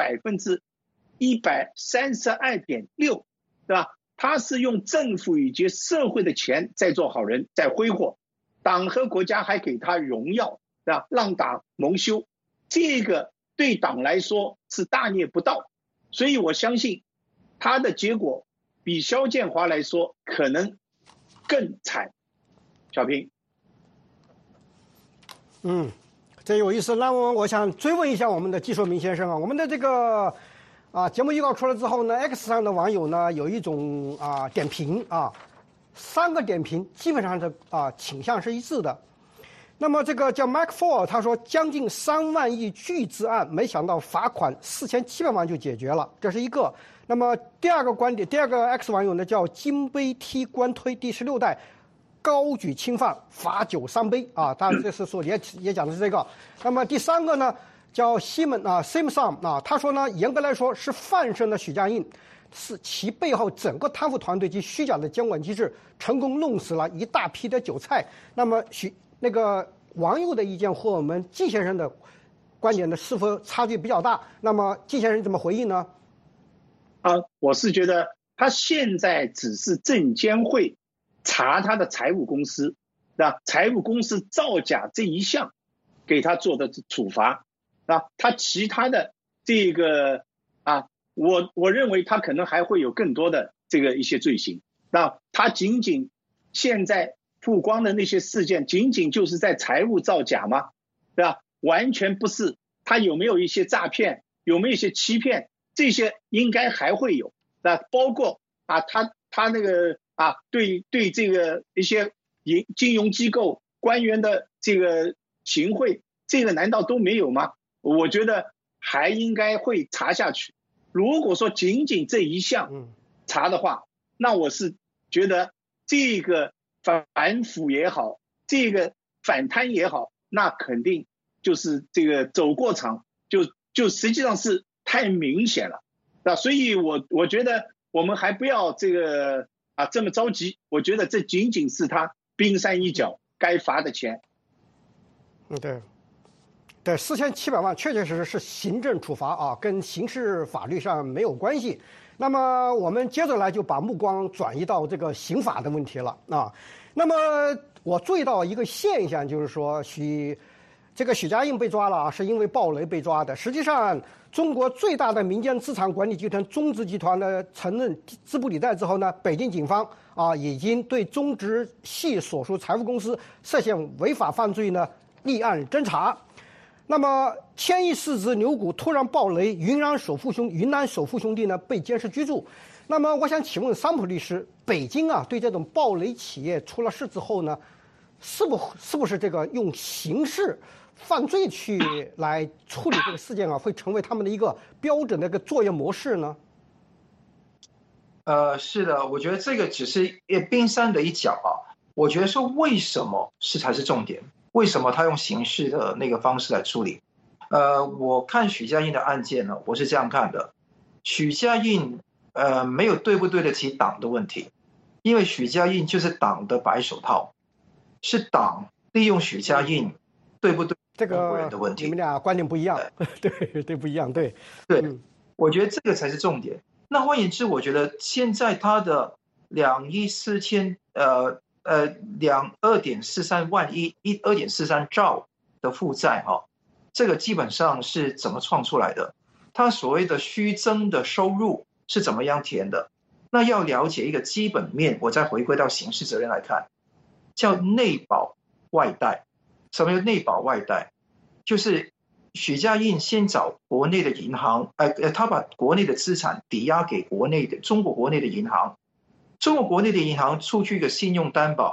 C: 132.6%，对吧？他是用政府以及社会的钱在做好人，在挥霍，党和国家还给他荣耀，对吧？让党蒙羞，这个对党来说是大逆不道。所以我相信他的结果比肖建华来说可能更惨。小平，
B: 这有意思。那我想追问一下我们的季硕明先生我们的这个节目预告出来之后呢 ，X 上的网友呢有一种点评3个点评基本上的倾向是一致的。那么这个叫 Mike Ford， 他说将近3万亿巨资案，没想到罚款4700万就解决了，这是一个。那么第二个观点，第二个 X 网友呢叫金杯踢官推第16代，高举侵犯罚酒3杯当然这是说也讲的是这个。那么第3个呢叫西门Simpson 他说呢，严格来说是犯身的许家印，是其背后整个贪腐团队及虚假的监管机制成功弄死了一大批的韭菜。那么那个网友的意见和我们季先生的观点呢是否差距比较大？那么季先生怎么回应呢？
C: 我是觉得他现在只是证监会查他的财务公司，财务公司造假这一项给他做的处罚，他其他的这个我认为他可能还会有更多的这个一些罪行。他仅仅现在曝光的那些事件，仅仅就是在财务造假吗？对吧？完全不是。他有没有一些诈骗，有没有一些欺骗，这些应该还会有。包括他那个对这个一些金融机构官员的这个行贿，这个难道都没有吗？我觉得还应该会查下去。如果说仅仅这一项查的话，那我是觉得这个反腐也好，这个反贪也好，那肯定就是这个走过场，就实际上是太明显了。所以我觉得我们还不要这个这么着急，我觉得这仅仅是他冰山一角该罚的钱。
B: 对，4700万确确实实是行政处罚跟刑事法律上没有关系。那么我们接着来就把目光转移到这个刑法的问题了那么我注意到一个现象，就是说许家印被抓了是因为暴雷被抓的。实际上，中国最大的民间资产管理集团中植集团呢承认资不抵债之后呢，北京警方已经对中植系所属财务公司涉嫌违法犯罪呢立案侦查。那么1000亿市值牛股突然暴雷，云南首富兄弟呢被监视居住。那么我想请问桑普律师，北京对这种暴雷企业出了事之后呢，是不是这个用刑事犯罪去来处理这个事件会成为他们的一个标准的一个作业模式呢？
D: 是的，我觉得这个只是冰山的一角我觉得说为什么才是重点，为什么他用刑事的那个方式来处理？我看许家印的案件呢，我是这样看的，许家印没有对不对得起党的问题，因为许家印就是党的白手套，是党利用许家印对不对
B: 这个
D: 人的问题。
B: 你们俩观点不一样，对不一样，对，
D: 我觉得这个才是重点。那换言之，我觉得现在他的2.43万亿2.43兆的负债这个基本上是怎么创出来的？他所谓的虚增的收入是怎么样填的？那要了解一个基本面，我再回归到刑事责任来看，叫内保外贷。什么叫内保外贷？就是许家印先找国内的银行，他把国内的资产抵押给中国国内的银行，中国国内的银行出具一个信用担保，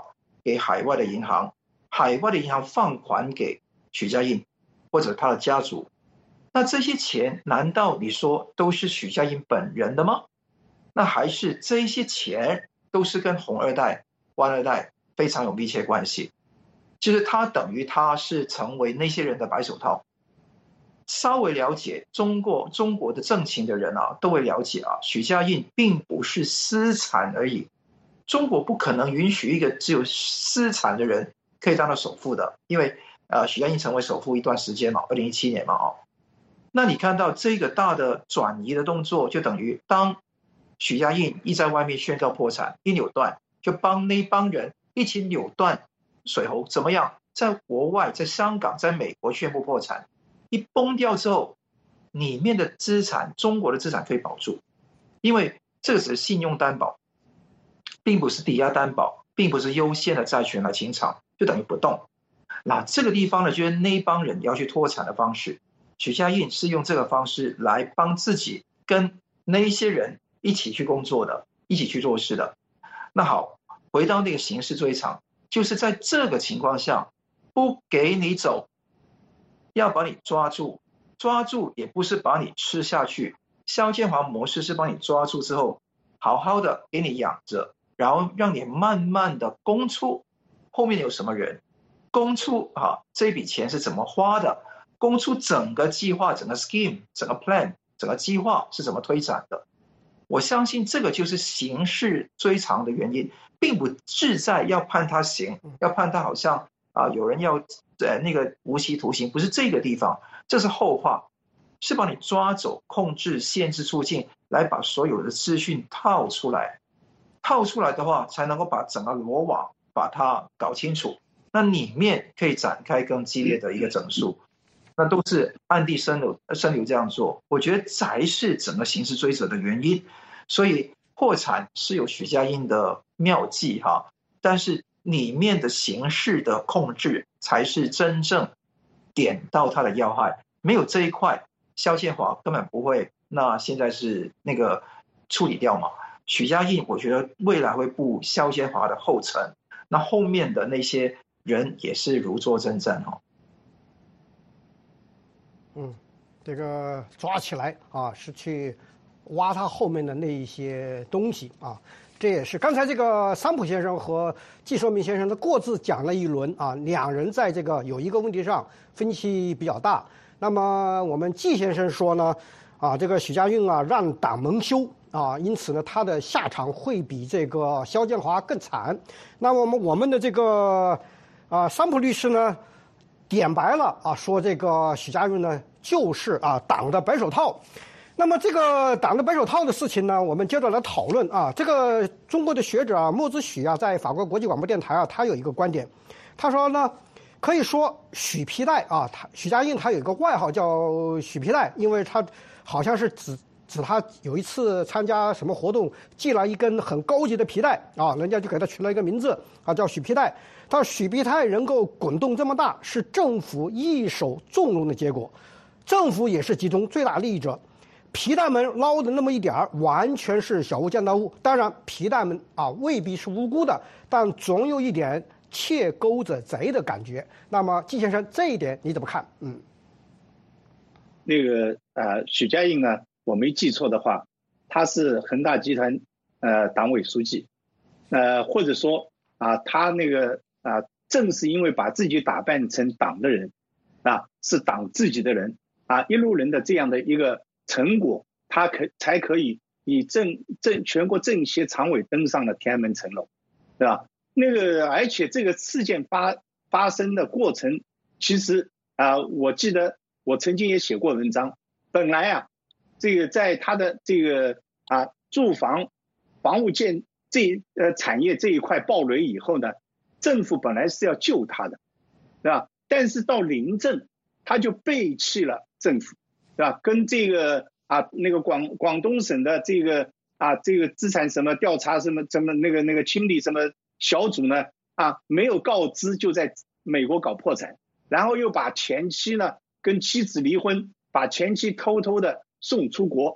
D: 给海外的银行，海外的银行放款给许家印或者他的家族。那这些钱难道你说都是许家印本人的吗？那还是这些钱都是跟红二代、官二代非常有密切关系？就是他等于他是成为那些人的白手套。稍微了解中国的政情的人都会了解许家印并不是私产而已。中国不可能允许一个只有私产的人可以当到首富的，因为许家印成为首富一段时间嘛，2017年嘛那你看到这个大的转移的动作，就等于当许家印一在外面宣告破产，一扭断，就帮那帮人一起扭断水喉，怎么样？在国外，在香港，在美国宣布破产，一崩掉之后，里面的资产，中国的资产可以保住，因为这个只是信用担保，并不是抵押担保，并不是优先的债权来清偿，就等于不动。那这个地方呢，就是那帮人要去脱产的方式。许家印是用这个方式来帮自己跟那一些人一起去工作的，一起去做事的。那好，回到那个刑事追偿，就是在这个情况下不给你走，要把你抓住，抓住也不是把你吃下去。肖建华模式是把你抓住之后好好的给你养着，然后让你慢慢的供出后面有什么人，供出这笔钱是怎么花的，供出整个计划、整个 scheme、整个 plan、整个计划是怎么推展的。我相信这个就是刑事追偿的原因，并不是在要判他刑，要判他好像有人要那个无期徒刑，不是这个地方，这是后话，是把你抓走、控制、限制出境，来把所有的资讯套出来。套出来的话，才能够把整个罗网把它搞清楚，那里面可以展开更激烈的一个整肃。那都是暗地深流这样做，我觉得才是整个刑事追责的原因。所以破产是有许家印的妙计但是里面的刑事的控制才是真正点到他的要害。没有这一块，肖建华根本不会，那现在是那个处理掉嘛。许家印我觉得未来会步肖建华的后尘，那后面的那些人也是如坐针毡
B: 这个抓起来是去挖他后面的那一些东西这也是刚才这个桑普先生和季寿明先生的各自讲了一轮两人在这个有一个问题上分歧比较大。那么我们季先生说呢这个许家印让党蒙羞因此呢他的下场会比这个肖建华更惨。那么我们的这个桑普律师呢点白了说这个许家印呢就是党的白手套。那么这个党的白手套的事情呢，我们接着来讨论这个中国的学者莫子许在法国国际广播电台他有一个观点，他说呢，可以说许皮带许家印他有一个外号叫许皮带，因为他好像是指他有一次参加什么活动系了一根很高级的皮带人家就给他取了一个名字叫许皮带。他说许皮带能够滚动这么大，是政府一手纵容的结果，政府也是其中最大利益者。皮带们捞的那么一点儿，完全是小巫见大巫。当然，皮带们未必是无辜的，但总有一点窃钩子贼的感觉。那么，季先生这一点你怎么看？
C: 那个许家印呢，我没记错的话，他是恒大集团党委书记，或者说他那个正是因为把自己打扮成党的人是党自己的人一路人的这样的一个成果，他才可以以全国政协常委登上了天安门城楼，对吧？那个而且这个事件发生的过程，其实我记得我曾经也写过文章。本来这个在他的这个住房房屋建产业这一块爆雷以后呢，政府本来是要救他的，对吧？但是到临阵他就背弃了政府，对吧？跟这个那个广东省的这个这个资产什么调查什么那个清理什么小组呢没有告知就在美国搞破产，然后又把前妻呢跟妻子离婚，把前妻偷偷的送出国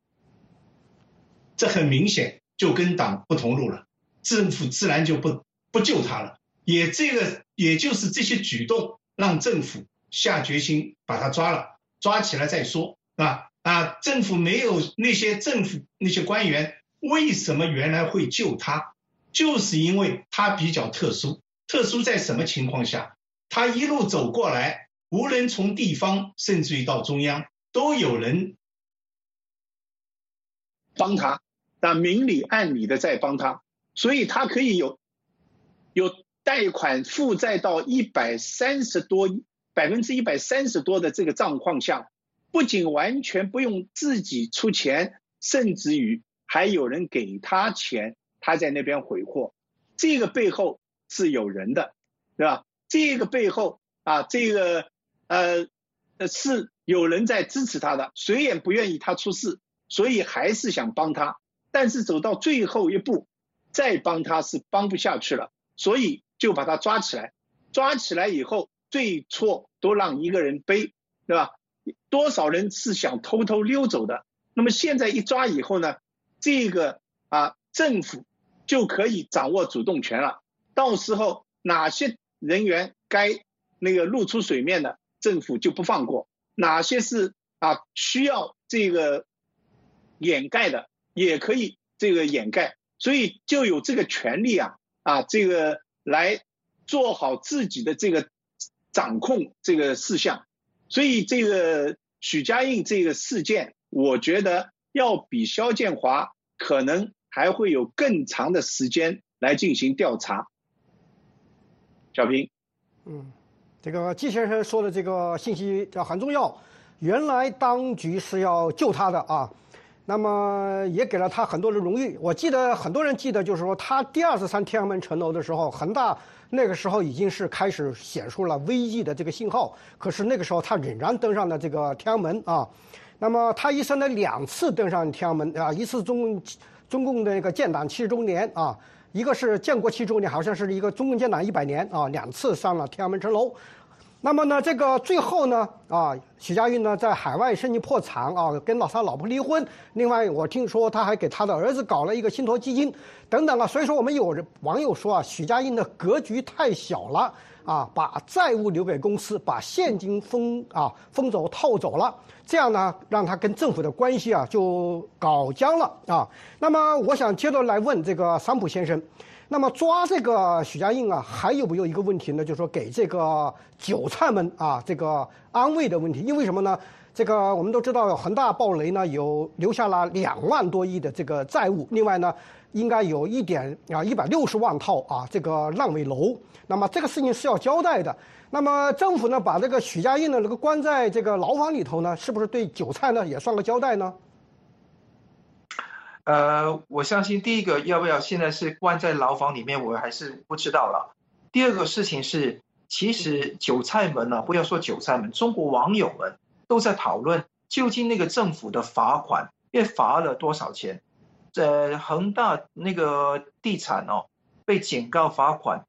F: 这很明显就跟党不同路了，政府自然就不不救他了。也就是这些举动让政府下决心把他抓起来再说，政府没有那些官员为什么原来会救他，就是因为他比较特殊在什么情况下？他一路走过来，无论从地方甚至于到中央，都有人
C: 帮他，明里暗里的在帮他，所以他可以有贷款负债到130多的这个状况下，不仅完全不用自己出钱，甚至于还有人给他钱，他在那边挥霍，这个背后是有人的，对吧？这个背后是有人在支持他的，谁也不愿意他出事，所以还是想帮他，但是走到最后一步，再帮他是帮不下去了，所以就把他抓起来以后，最错都让一个人背，对吧？多少人是想偷偷溜走的，那么现在一抓以后呢，这个政府就可以掌握主动权了，到时候哪些人员该露出水面的，政府就不放过，哪些是需要这个掩盖的，也可以这个掩盖，所以就有这个权利这个来做好自己的这个掌控这个事项。所以这个许家印这个事件，我觉得要比肖建华可能还会有更长的时间来进行调查。小平，
B: 这个季先生说的这个信息很重要，原来当局是要救他的那么也给了他很多的荣誉。我记得很多人记得，就是说他第2次上天安门城楼的时候，恒大那个时候已经是开始显出了危机的这个信号，可是那个时候他仍然登上了这个天安门那么他一生的2次登上天安门一次中共的那个建党70周年一个是建国70周年，好像是一个中共建党100年2次上了天安门城楼。那么呢，这个最后呢许家印呢在海外申请破产跟他老婆离婚。另外我听说他还给他的儿子搞了一个信托基金等等所以说我们有网友说许家印的格局太小了把债务留给公司，把现金封走套走了，这样呢让他跟政府的关系就搞僵了那么我想接着来问这个桑普先生，那么抓这个许家印还有没有一个问题呢？就是说给这个韭菜们这个安慰的问题。因为什么呢？这个我们都知道恒大暴雷呢，有留下了2万多亿的这个债务，另外呢应该有160万套这个烂尾楼。那么这个事情是要交代的。那么政府呢把这个许家印呢这个关在这个牢房里头呢，是不是对韭菜呢也算个交代呢？
D: 我相信第一个要不要现在是关在牢房里面，我还是不知道了。第二个事情是，其实韭菜们不要说韭菜们，中国网友们都在讨论究竟那个政府的罚款，因为罚了多少钱？恒大那个地产被警告罚款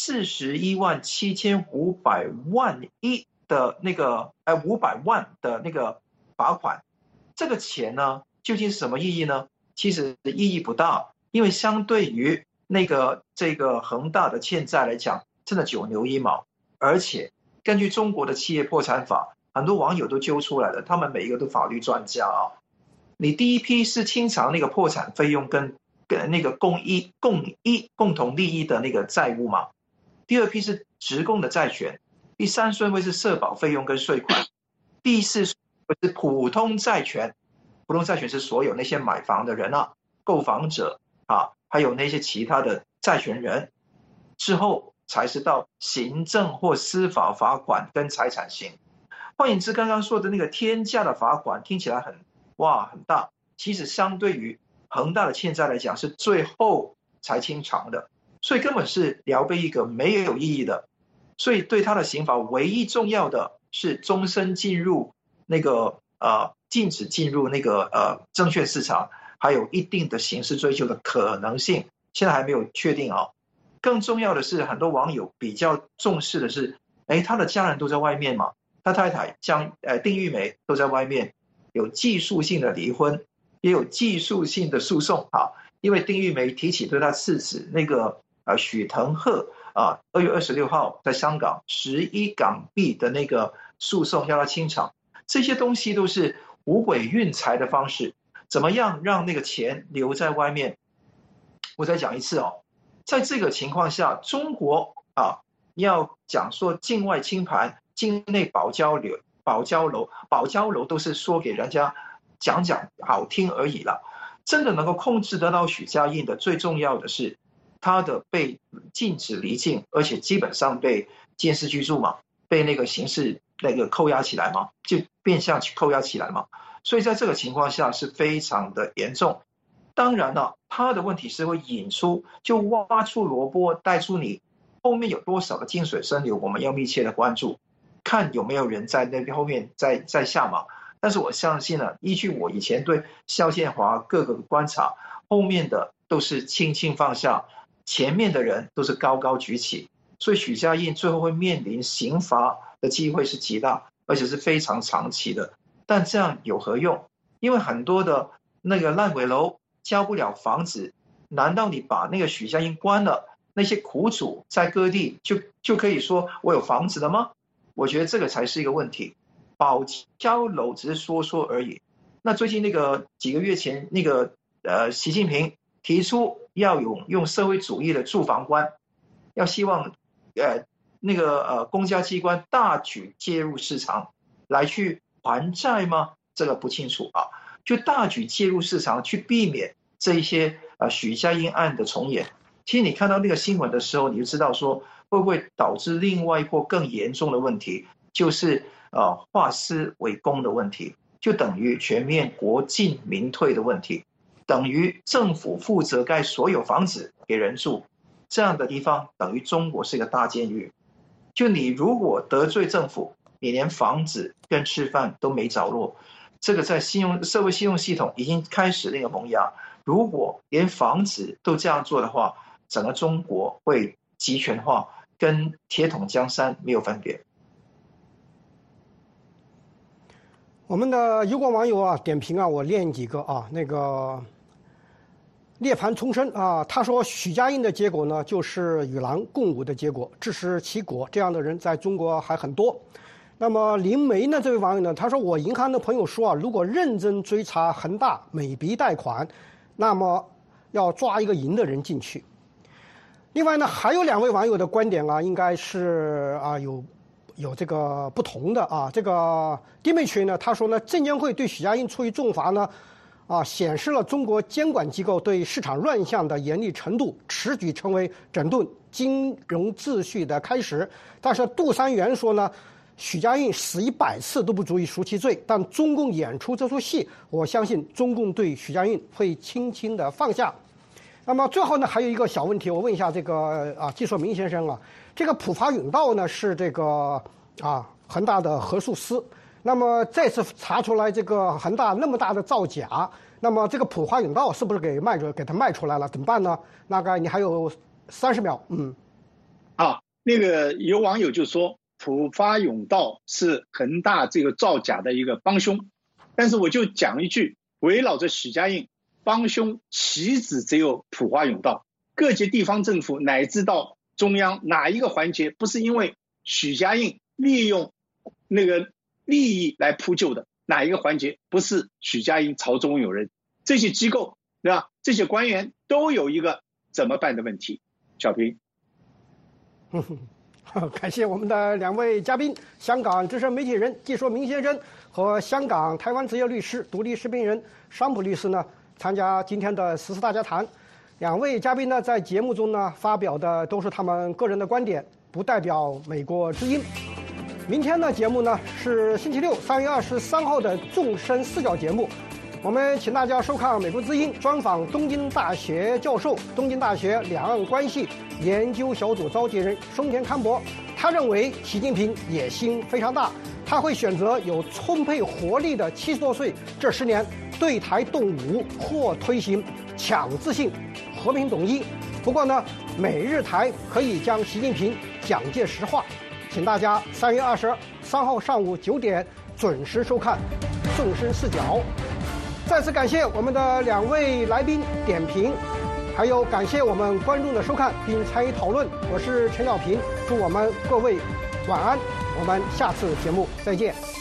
D: 417500万的那个500万的那个罚款，这个钱呢究竟是什么意义呢？其实意义不大，因为相对于这个恒大的欠债来讲，真的9牛1毛。而且根据中国的企业破产法，很多网友都揪出来了，他们每一个都法律专家你第一批是清偿那个破产费用跟那个共同利益的那个债务嘛，第二批是职工的债权，第3顺位是社保费用跟税款，第4顺位是普通债权。普通债权是所有那些买房的人购房者还有那些其他的债权人，之后才是到行政或司法罚款跟财产刑。换言之，刚刚说的那个天价的罚款听起来很大，其实相对于恒大的欠债来讲是最后才清偿的，所以根本是聊备一个没有意义的。所以对他的刑罚唯一重要的是终身进入那个禁止进入那个证券市场，还有一定的刑事追究的可能性，现在还没有确定更重要的是，很多网友比较重视的是，他的家人都在外面嘛，他太太丁玉梅都在外面，有技术性的离婚，也有技术性的诉讼因为丁玉梅提起对他刺史那个许腾赫2月26号在香港10亿港币的那个诉讼要他清场，这些东西都是五鬼运财的方式，怎么样让那个钱留在外面？我再讲一次在这个情况下，中国要讲说境外清盘、境内保交楼都是说给人家讲好听而已了。真的能够控制得到许家印的，最重要的是他的被禁止离境，而且基本上被监视居住嘛，被那个刑事那个扣押起来嘛，就变相去扣押起来嘛。所以在这个情况下是非常的严重。当然了，他的问题是会引出，就挖出萝卜带出泥，后面有多少的金水深流，我们要密切的关注，看有没有人在那边后面在下马。但是我相信呢，依据我以前对肖建华各个观察，后面的都是轻轻放下，前面的人都是高高举起，所以许家印最后会面临刑罚的机会是极大，而且是非常长期的。但这样有何用？因为很多的那个烂尾楼交不了房子，难道你把那个许家印关了，那些苦主在各地就可以说我有房子了吗？我觉得这个才是一个问题。保交楼只是说说而已。那最近那个几个月前，那个习近平提出要用社会主义的住房观，要希望那个公家机关大举介入市场来去还债吗？这个不清楚就大举介入市场去避免这一些许家印案的重演。其实你看到那个新闻的时候，你就知道说会不会导致另外一波更严重的问题，就是化私为公的问题，就等于全面国进民退的问题，等于政府负责盖所有房子给人住，这样的地方等于中国是一个大监狱。就你如果得罪政府，你连房子跟吃饭都没着落。这个在社会信用系统已经开始那个萌芽，如果连房子都这样做的话，整个中国会集权化，跟铁桶江山没有分别。
B: 我们的油管网友点评我念几个那个涅槃重生他说许家印的结果呢，就是与狼共舞的结果，自食其果，这样的人在中国还很多。那么林梅呢，这位网友呢，他说我银行的朋友说如果认真追查恒大每笔贷款，那么要抓一个赢的人进去。另外呢，还有2位网友的观点应该是有这个不同的这个弟妹群呢，他说呢，证监会对许家印处以重罚呢，显示了中国监管机构对市场乱象的严厉程度，此举成为整顿金融秩序的开始。但是杜三元说呢，许家印死100次都不足以赎其罪，但中共演出这出戏，我相信中共对许家印会轻轻的放下。那么最后呢，还有一个小问题，我问一下这个季硕明先生这个普法永道呢是这个恒大的核数师，那么再次查出来这个恒大那么大的造假，那么这个普华永道是不是给他卖出来了？怎么办呢？大概你还有30秒。
C: 那个有网友就说普发永道是恒大这个造假的一个帮凶，但是我就讲一句，围绕着许家印，帮凶岂止只有普华永道，各级地方政府乃至到中央哪一个环节不是因为许家印利用那个利益来铺就的？哪一个环节不是许家印朝中有人？这些机构对吧？这些官员都有一个怎么办的问题。小平，
B: 感谢我们的2位嘉宾，香港资深媒体人季硕明先生和香港台湾职业律师、独立视频人商普律师呢，参加今天的时事大家谈。2位嘉宾呢，在节目中呢发表的都是他们个人的观点，不代表美国之音。明天的节目呢是星期六3月23号的众生视角节目，我们请大家收看美国之音专访东京大学教授、东京大学两岸关系研究小组召集人松田康博。他认为习近平野心非常大，他会选择有充沛活力的70多岁这10年对台动武或推行强制性和平统一。不过呢，美日台可以将习近平讲解实话。请大家3月23号上午9点准时收看《众生视角》。再次感谢我们的2位来宾点评， 还有感谢我们观众的收看并参与讨论。我是陈小平，祝我们各位晚安，我们下次节目再见。